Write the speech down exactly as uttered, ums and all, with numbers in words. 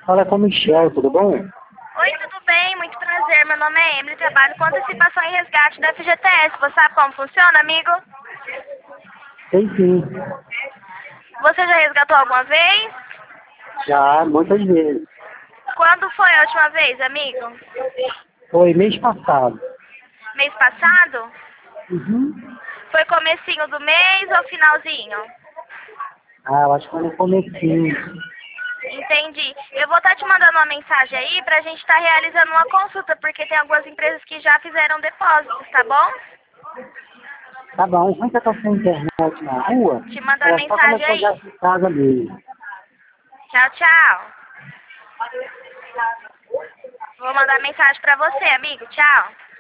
Fala com o Michel, tudo bom? Oi, tudo bem? Muito prazer. Meu nome é Emily, trabalho com antecipação e resgate da F G T S. Você sabe como funciona, amigo? Sei sim. Você já resgatou alguma vez? Já, muitas vezes. Quando foi a última vez, amigo? Foi mês passado. Mês passado? Uhum. Foi comecinho do mês ou finalzinho? Ah, eu acho que foi no comecinho. Entendi. Eu vou estar te mandando uma mensagem aí pra gente estar realizando uma consulta, porque tem algumas empresas que já fizeram depósitos, tá bom? Tá bom, como é que tá a sua internet na rua? Te mando a Ela só mensagem começou já aí. de casa mesmo. Tchau, tchau. Vou mandar mensagem pra você, amigo. Tchau.